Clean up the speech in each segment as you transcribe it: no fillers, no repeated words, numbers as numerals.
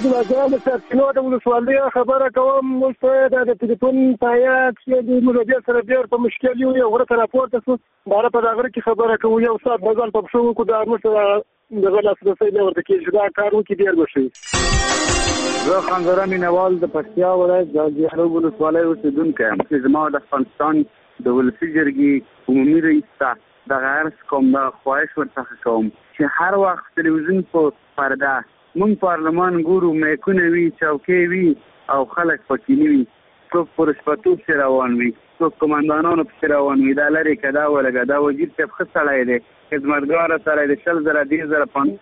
د سرچینو د ولسوالۍ خبره کوم. موږ ته د ټلیفون پایات چې موږ د سره ډېر په مشکل یو غره ته راپورته شو دا په دغه کې خبره کوو یو سات بغل په شو کو د موږ دغه لاسرسي نه ورته کېږي دا کار وکړي ډېر بشي. زه خانزره مینوال د پکتیا ولایت د جهرو ولسوالۍ اوسیدونکی یم چې زما د افغانستان د ولسي جرګې عمومي رئیس ته دغه عرض کوم د خواهش ورڅخه کوم چې هر وخت تلویزیون په پرده مونږ پارلمان ګورو میکونه وي چوکۍ وي او خلک پکې نه وي څوک پر شپتوب پسې روان وي څوک قمندانانو پسې روان وي دا لرې که دا ولګه دا وزیر صاحب ښه سړی دی خدمتګاره سړی دی 100,000 10,000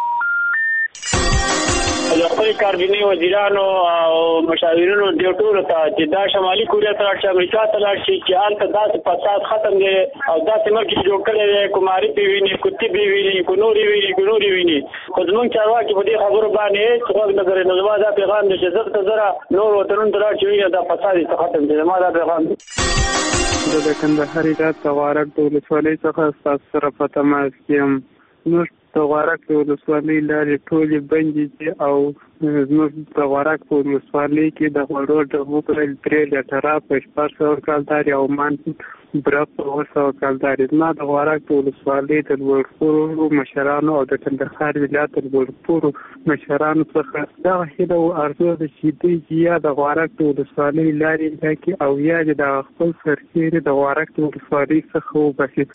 د خپل کابینې وزیرانو او مشاورینو د ټولو ته چې دا شمالي کوریا ته لاړ شي امریکا ته لاړ شي چې هلته داسې فساد ختم دی او داسې ملک جوړ کړی دی کوماري پې ویني کوتي پې ویني ګنورې ویني خو زموږ چارواکي په دې خبرو باندې هېڅ غوږ نه کوي. نو زما دا پیغام دی چې زر ته زره نور وطنونو ته لاړ شي ویني دا فساد یې ختم دی. زما دا پیغام دی. زه د کندهار ولایت د غوارک د ولسوالۍ څخه ستاسو سره په تماس کې یم. زموږ د غوارک د ولسوالۍ لارې ټولې بندې دي او زموږ د غوارک په ولسوالۍ کې د غوړو ډبو پر 3 لیټره په 400 کلدارې او مان بره په 200 کلدارې. زما د غوارک د ولسوالۍ د لوړپوړو مشرانو او د کندهار ولایت د لوړپوړو مشرانو څخه دغه هیله او ارزو ده چې دوی یا د غوارک د ولسوالۍ لارې ټاکي او یا د خپل سرتېري د غوارک د ولسوالۍ څخه وباسي.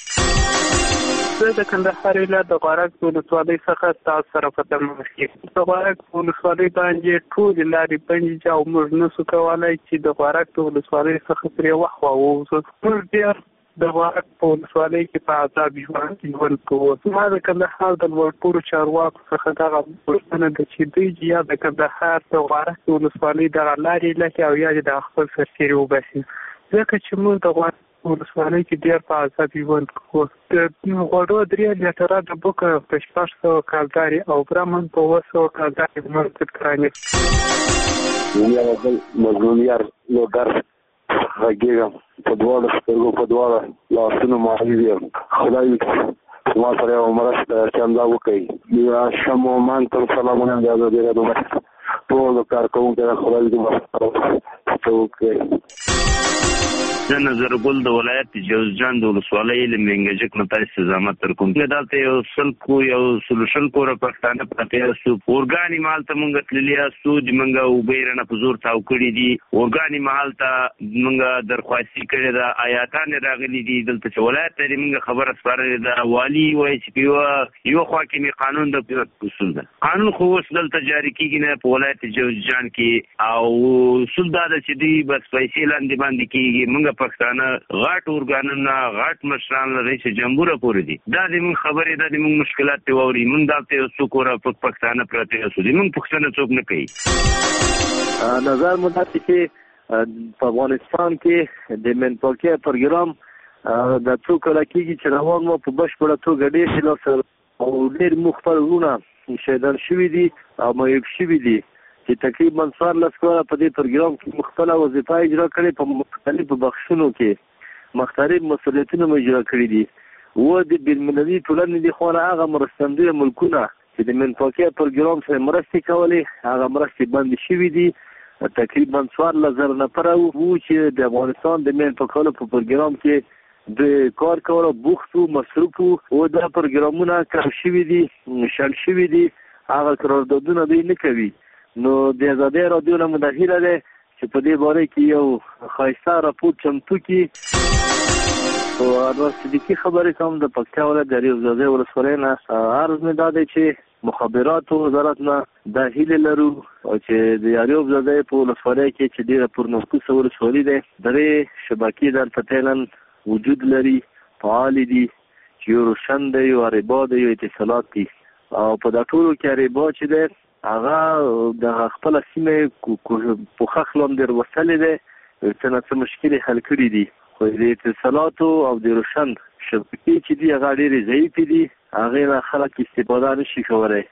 زه د کندهار ولایت د غوارک د ولسوالۍ څخه تاسو سره په تماس کې یم. د غوارک په ولسوالۍ باندې ټولې لارې بندې دي او موږ نشو کولی چې د غوارک د ولسوالۍ څخه پرې وخوا ووځو. موږ ډېر د غوارک په ولسوالۍ کې په عذاب ژوند کوو. زما د کندهار د لوړپوړو چارواکو څخه دغه پوښتنه ده چې دوی یا د کندهار د غوارک د ولسوالۍ دغه لارې لکې او یا د خپل سرتېري وباسي ځکه چې موږ د غوارک ولسوالۍ کې ډېر په عذاب ژوند کوو. د غوړو 3 لیټره د بوکه په 400 کلدارې او برمن په 200 کلدارې مرتب کړانې. یا بل مظلومیار لوګر غږیږم په دواړو سترګو په دواړو لاسونو ماهر یم. خدای ما سره یو مرسته چنده وکړي. یا شمو مان تر سلامونه د ازادي راډیو ټول کارکوونکو ته خدای دې مرسته وکړي. زه نظر ګل د ولایت جوزجان د ولسوالۍ له منګجک نه تاسو استزامت تر کوم دلته یو سلکو یو سولوشن کور پښتانه پاتې سو اورګانی مال ته مونږ تللی اسو د مونږه وبېرنه په زور تاو کړی دي. اورګانی مال ته مونږه درخواستي کړې ده آیاتان راغلي دي دلته چې ولایت ته مونږ خبره سپارلې ده والی وایي چې یو خوا کې قانون د اصول ده قانون خو اوس دلته جاری کیږي نه په ولایت جوزجان کې او اصول دا چې دی بس پیسې لاندې باندې کیږي. مونږ پښتانه غاټ اورګانونه غاټ مشران رئیس جمهور پورې دي دا د مون خبرې دا د مون مشکلات ته ووري مون دالته یو څوک را پښتانه پراته اوسو دي مون پښتانه څوک نه کوي. نظر مدت چې په افغانستان کې د منطقي پروګرام د څوک لکېږي چې روان مو په بشپړه توګه ډېر شي او ډېر مختلفونه شهیدان شوي دي او معیوب شوي دي چې تقریبا 14 کاله په دې پروګرام کې مختلف وظیفه اجرا کړې په مختلفو بخشونو کې مختلف مسؤلیتونه اجرا کړي دي. و د بین‌المللي ټولنې د خوا هغه مرستندویه ملکونه چې د منطقي پروګرام سره مرستې کولې هغه مرستې بندې شوي دي. تقریبا 14,000 نفر وو چې د افغانستان د منطقي په پروګرام کې د کار کولو بوختو مصروفو او دا پروګرامونه کم شوي دي شل شوي دي هغه قراردادونه دوی نه کوي. نو د ازادي راډیو نه مداخله ده چې په دې باره کې یو ښایسته راپور چمتو کړي. او انور صدیقي خبرې کوم د پکتیا ولایت د ریوزاده ولسوالۍ نه. عرض مې دا دی چې مخابراتو وزارت نه دا هیله لرو چې د ریوزاده په ولسوالۍ کې چې ډېره پرنفوسه ولسوالي ده درې شبکې دلته فعلا وجود لري فعال دي چې یو روشن دی یو اریبا دی یو اتصالات دي او په دا ټولو کې اریبا چې ده هغه د خپل سیمه پوخخ لاندې وصلې ده څه مشکلې حل کړي دي خو د اتصالاتو او د روشن شبکې چې دي هغه ډېرې ضعیفې دي هغې نه خلک استفاده نشي کولی.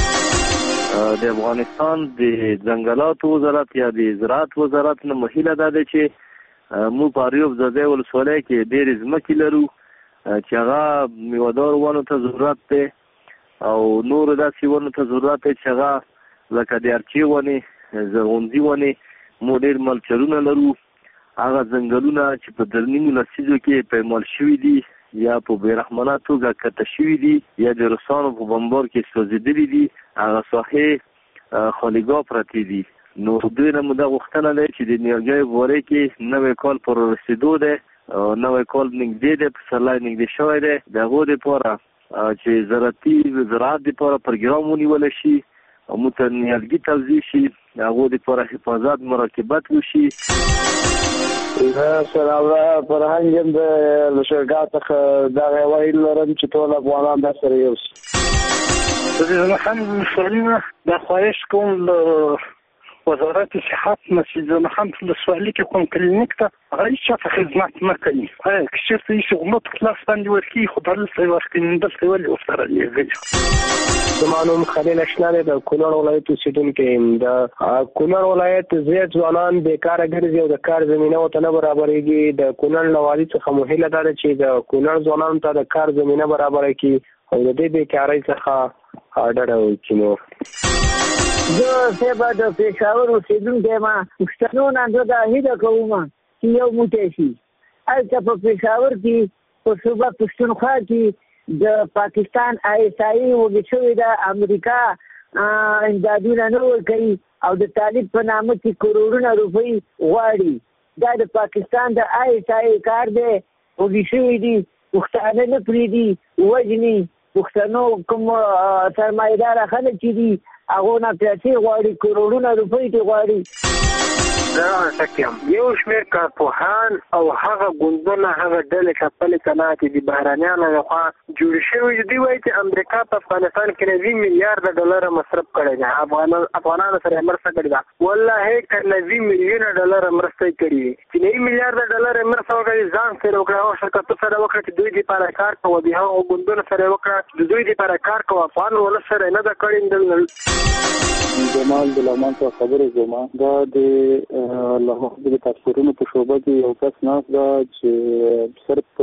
د افغانستان د ځنګلاتو وزارت یا د زراعت وزارت نه مهیله دا ده چې موږ په اریوب زاده ولسوالۍ کې ډېرې ځمکې لرو چې هغه میوهدار ونو ته ضرورت دی او نور داسې ونو ته ضرورت دی چې هغه لکه د ارچې ونې، زرغونځي ونې، مو ډېر ملچرونه لرو. هغه ځنګلونه چې په درنیمو لسیزو کې پیمال شوي دي یا په بېرحمانه توګه کته شوي دي یا د روسانو په بمبار کې سوځېدلي دي، هغه ساحې خالیګاه پرتې دي. نو دوی نه مو دا غوښتنه ده چې د نیالګیو په باره کې نوی کال پر رسېدو دی، نوی کال نږدې دی، پسرلی نږدې شوی دی، د هغو دپاره چې زراعت دپاره پروګرام ونیولی شي او موږ ته نیالګي توزیع شي، د هغو دپاره حفاظت مراقبت وشي. زه سره فرهنګ یم د لښکرګاه څخه دغه ویل لرم چې ټول افغانان در سره یو شي. زه هم ولسوالي نه دا خواهش کوم له وزارت صحت نه چې زه هم ولسوالي کې کوم کلینیک ته هغه هېچ چاته خدمت نه کوي. که چېرته هېڅ غلط په لاس باندې ورکوي خو دلته یې ورکوي، دلته ولې ورسره لېږي. زما نوم خلیل اشنا دی، د کونړ ولایت اوسېدونکی یم. د کونړ ولایت زیات ځوانان بېکاره ګرځي او د کار زمینه ورته نه برابرېږي. د کونړ له والي څخه مو هیله دا ده چې د کونړ ځوانانو ته د کار زمینه برابره کړي او د دې بېکارۍ څخه ډډه وکړي. نو زه صاحب د پېښور اوسېدونکی یم. پښتنو نه زه دا هیله کوم چې یو موټی شي. هلته په پېښور کې په صوبه پښتونخوا کې د پاکستان ISI وږې شوې ده، امریکا امدادونه نه ورکوي او د طالب په نامه کې کروڑونه روپۍ غواړي. دا د پاکستان د ISI کار دی، وږې شوي دي، پښتانه نه پرېږدي، وژني. پښتنو کوم سرمایه‌داره خلک چې دي هغو نه پیسې غواړي، کروڑونه روپۍ دې غواړي. زه شک یم یو شمېر کارپوهان او هغه ګوندونه هغه ډلې کپلې تناتې د بهرانیانو لخوا جوړې شوي دي. دوی وایي چې امریکا په افغانستان کې 90 میلیارده ډالره مصرف کړی دی، افغانانو سره مرسته کړې ده. والله که 90 میلیونه ډالره مرسته کړې وي چې 90 میلیارده ډالره مرسته وکړي، ځان سره وکړه، هغه شرکتو سره وکړه چې دوی دپاره کار کوه، د هغو ګوندونو سره وکړه د دوی دپاره کار کوه. افغان ولس سره نه ده کړې. جمال د لغمان څخه خبرې کوم. دا د لغمان د پاسپورتونو په شعبه کې یو کس ناست ده چې صرف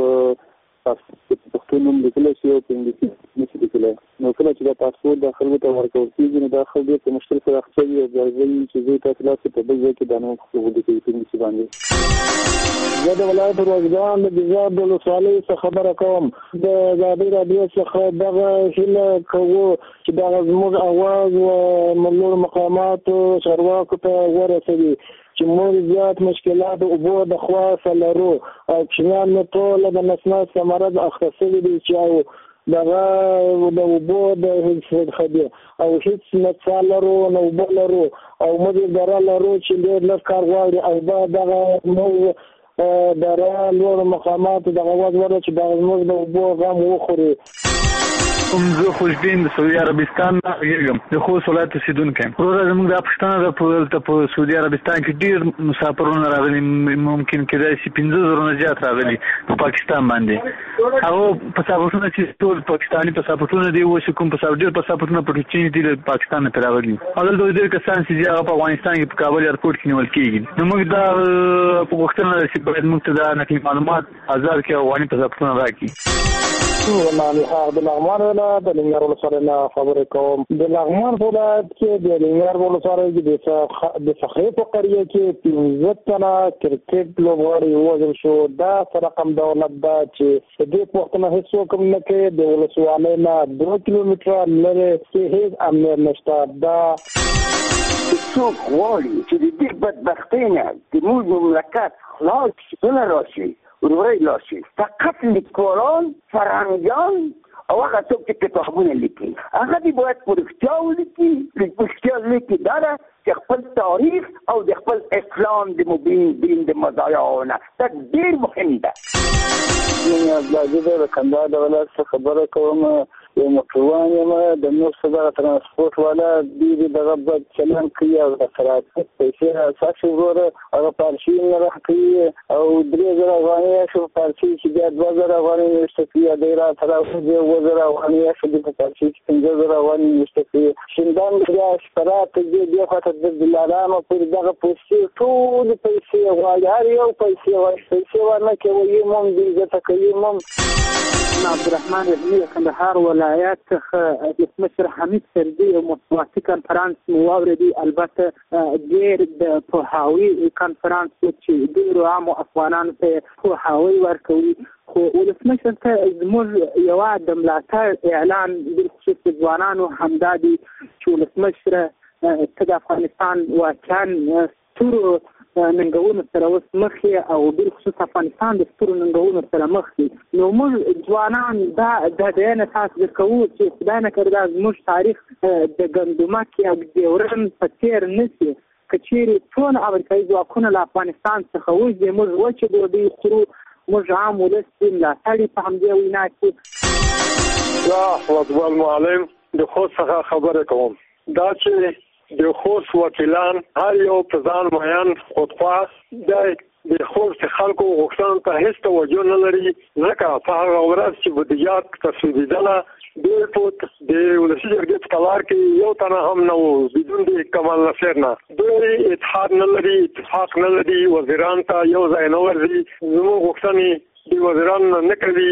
پښتو نوم لیکلی شي او په انګلیسي نشي لیکلی. نو کله چې دا پاسپورت دا خلکو ته ورکول کېږي نو دا خلک ډېر په مشکل سره اخته وي او بیا ځایي چې دوی تاسو لاس په بل ځای کې دا نوم ولیکوي په انګلیسي باندې. زه د ولایت روزګان د ګیزاب د ولسوالۍ څخه خبره کوم. د ازادي راډیو څخه دغه هیله کوو چې دغه زموږ اواز و ملور مقاماتو چارواکو ته ورسوي چې موږ زیات مشکلات اوبو د خواصه لرو او کوچنیان مو ټوله د نسناس مرض اخته شوي دي چې دغه د اوبو د خدي او هیڅ نڅا لرو نه اوبه لرو او موږ دره لرو چې ډېر لږ کار غواړي او دا دغه موږ دره لوړ مقامات دغه اواز ورو چې دغه زموږ د اوبو غم وخوري. زه خوشبین د سعودي عربستان نه غږیږم، د خوست ولایت اوسېدونکی یم. وروره زموږ دا پوښتنه ده دلته په سعودي عربستان کې ډېر مسافرونه راغلي، ممکن کېدای شي 15,000 نه زیات راغلي په پاکستان باندې. هغه پاسپورټونه چې ټول پاکستاني پاسپورټونه دي، اوس کوم ډېر پاسپورټونه په چین دي له پاکستان نه پرې راغلي. هغه ډېر کسان چې هغه په افغانستان کې په کابل ایرپورټ کې نیول کېږي. نو موږ دا غوښتنه ده چې باید موږ ته دا نقلي معلومات ازاد کړي او افغاني پاسپورټونه راکړي. د لغمان ولایت د لنګر ولسوالۍ نه خبرې کوم. د لغمان ولایت کې د لنګر ولسوالۍ کې د صخرې په قریه کې 15 تنه کرکټ لوبغاړي ووژل شو. دا څه رقم دولت ده چې د دې پوښتنه هېڅوک هم نه کوي. د ولسوالۍ نه 2 کیلومتره لرې کې هېڅ امنیت نشته. دا څوک غواړي چې د دې بدبختۍ نه زموږ مملکت خلاص راشي، ورورۍ راشي، فقط لیکوالان، فرهنګیان او هغه څوک چې کتابونه لیکي هغه دې باید په رښتیا ولیکي. په رښتیا لیکي دا ده چې خپل تاریخ او د خپل اسلام د مبین دین د مزایاونه دا ډېر مهم ده. زه د کندهار د ولایت څخه خبره کوم. یو موټروان یم، د نور څه دغه ترانسپورټ والا ډېرې دغه بد چلند کوي او د ترافیک پیسې راڅاښي وروره هغه پارچې نه راکوي او 3,000 افغانۍ اخلي په پارچې چې بیا 2,000 افغانۍ میاشته کوي. دی راته راوځي 2,000 افغانۍ اخلي په پارچې چې 15,000 افغانۍ میاشته کوي. شینډان بیا شپرا ته ځي، بیا خواته د دلالانو پورې دغه پیسې ټولې پیسې غواړي، هر یو پیسې غواړي. پیسې ورنه کوي مم دې عزته کوي مم. عبدالرحمن رحمي کندهار ولایت ولایت څخه ولسمشر حمید کرزي یو مطبوعاتي کنفرانس مو واورېدی. البته ډېر د پوهاوي کنفرانس و چې ډېرو عامو افغانانو ته پوهاوی ورکوي، خو ولسمشر ته زموږ یوه د ملاتړ اعلان بالخصوص د ځوانانو همدا دی چې ولسمشره ته د افغانستان واقعا سترو ننګونو سره اوس مخ یې او بالخصوص افغانستان د سترو ننګونو سره مخ دی. نو موږ ځوانان دا د دې اساس درکوو چې خدای نه کړي دا زموږ تاریخ د ګندمک یا ډیورن په څېر نه شي. که چیرې ټول امریکایي ځواکونه له افغانستان څخه وځي، موږ وچې ډوډۍ خورو، موږ عام ولس یې ملاتړ په همدې وینا کې. زه فوټبال معلم د خوست څخه خبره کوم. دا چې د خوست وکیلان هر یو په ځان معین خودخواه د خوست خلکو غوښتنو ته هیڅ توجه نه لري، ځکه په هغه ورځ چې بودیجات تصویبېدله ډېر فوت د ولسي جرګې په قلار کې یو تنه هم نه و بدون د کمال نصیر نه. دوی اتحاد نه لري، اتفاق نه لري، وزیران ته یو ځای نه ورځي، زموږ غوښتنې د وزیران نه کوي.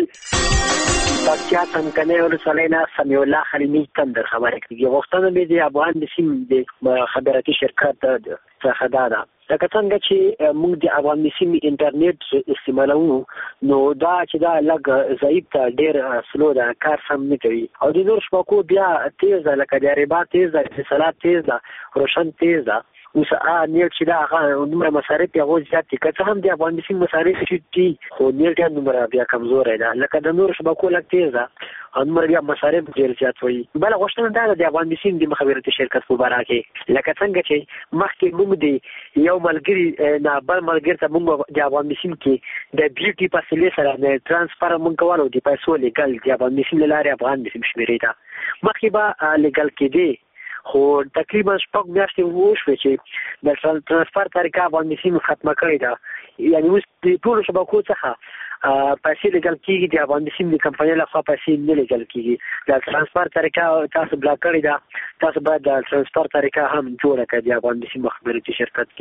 پکتیا څمکنۍ ولسوالۍ نه سمیع الله خلیلي تندر خبره کوي. غوښتنه مې د افغان د سیمې د خبراتي شرکت څخه دا ده، لکه څنګه چې موږ د افغان د سیمې انټرنیټ استعمالوو، نو دا چې دا لږ ضعیف ته ډېر سلو ده، کار سم نه کوي. او د نور شبکو بیا تیز ده، لکه د اریبا تیز ده، اتصالات تیز ده، روشن تیز ده. اوس نیټ چې دا هغه دومره مصارف یې هغو زیات دي، که څه هم د افغان د سیمې مصارف چې دي، خو نیټ یې دومره بیا کمزوری ده. لکه د نورو شبکو لږ تیز ده او دومره بیا مصارف ډېر زیات وایي. بله غوښتنه دا ده د افغان د سیمې د مخابراتي شرکت په باره کې، لکه څنګه چې مخکې موږ د یو ملګري نه بل ملګري ته موږ د افغان د سیمې کې د بیوټي فاصلې سره د ټرانسفر موږ کولو د پیسو لیږل د افغان د سیمې له لارې افغان د سیمې شمېرې ته مخکې به لیږل کېدې، خو تقریبا شپږ میاشتې وشوې چې د ترانسفر طریقه افغان د سیمې ختمه کړې ده. یعنې اوس د ټولو شبکو څخه پیسې لیږل کېږي، د افغان د سیمې د کمپنۍ لخوا پیسې نه لیږل کېږي. د ترانسفر طریقه تاسو بلاک کړې ده، تاسو باید د ترانسفر طریقه هم جوړه کړئ د افغان د سیمې مخابراتي شرکت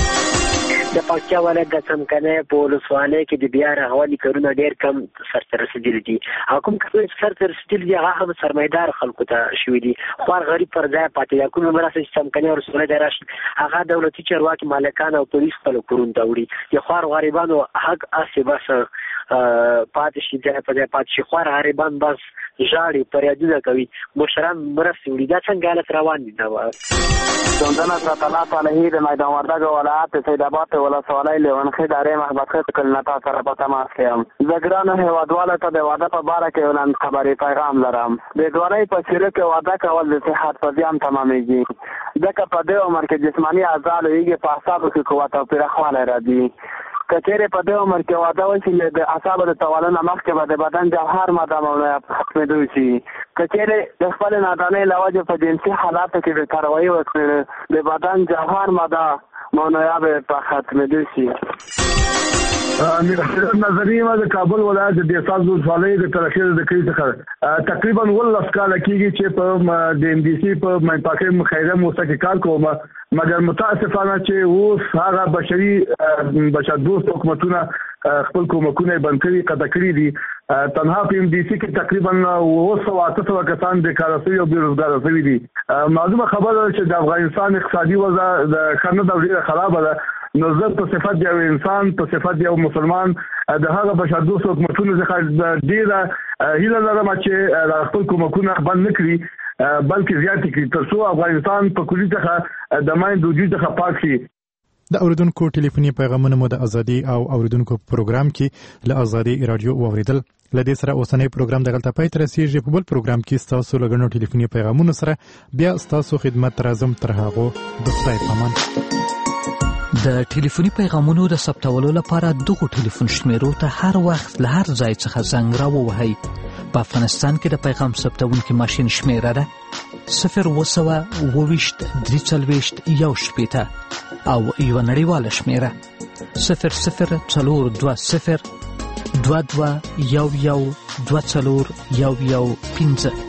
کې. د پکتیا ولایت د څمکنۍ په ولسوالۍ کې د بیا رغونې کارونه ډېر کم سرته رسېدلي دي، او کوم کارونه چې سرته رسېدلي دي هغه هم سرمایدار خلکو ته شوي دي. خوار غریب پر ځای پاتې ده. کومه مرسته چې څمکنۍ ولسوالۍ ته راشي هغه دولتي چارواکي مالکان او پولیس خپلو کورونو ته وړي. د خوار غریبانو حق هسې بس پاتې شي، ځای په ځای پاتې شي. خوار غریبان بس ژاړي، فریادونه کوي، مشران مرستې وړي. دا څنګه حالت روان دي؟ جمدن سطلات علیه د میدان وردګ ولایت سیدآباد ولسوالۍ لیونخې ادارې محبت کلنتا سره په تماس کې یم. زه ګرانو هېوادوالو ته د واده په باره کې ولند خبرې پیغام لرم. د دوالۍ په څېره کې واده کول د صحت په زیان تمامېږي، ځکه په دې عمر کې جسماني اعضا لویږي، په اعصابو کې قوت او پراخوالی راځي. که چېرې په دې عمر کې واده وشي د اعصابو د تولد نه مخکې به د بدن جوهر ماده ختمېدو شي. که چېرې د خپلې نادانۍ له وجې په جنسي حالاتو کې د کاروایي وکړي د بدن جوهر ماده مونیا به په ختمېدو شي. میرحسن نظری ما د کابل ولایت د دیساز ولسوالۍ د ترخیر د کلی څخه تقریبا 19 کال کېږي چې په د ام ډي سي په منطقه مخیره موسسه کې کار کوم، مګر متاسفانه چې اوس هغه بشر دوست حکومتونه خپل کومکونه بند کړي، قطع کړي دي. تنها په ام ډي سي کې تقریبا 200 کسان بیکاره شوي او بېروزګاره شوي دي. معلومه خبره ده چې د افغانستان اقتصادي وضع د ښه نه ده، ډېره خرابه ده. نو زه په صفت یو انسان، په صفت یو مسلمان د هغه بشر دوست حکومتونو څخه ډېره هیله لرم چې خپل کومکونه بند نه کړي، بلکې زیات کړي، تر څو افغانستان په کلي څخه د ماین د وجود څخه پاک شي. د اوریدونکو ټلیفوني پیغامونه مو د ازادي او اوریدونکو پروګرام کې له ازادي رادیو واوریدل. لدې سره اوسنۍ پروګرام دغلته پای ته رسیږي. په بل پروګرام کې ستاسو لګنو ټلیفوني پیغامونو سره بیا ستاسو خدمت راځم. تر هغو د خدای په امان. د ټلیفوني پیغامونو د ثبتولو لپاره دغو ټلیفون شمیرو ته هر وخت له هر ځای څخه زنګ راووهئ. په افغانستان کې د پیغام ثبتونکي ماشین شمیره ده 020 23 1 او یوه نړیواله شمیره 00 420 22 11 24 15.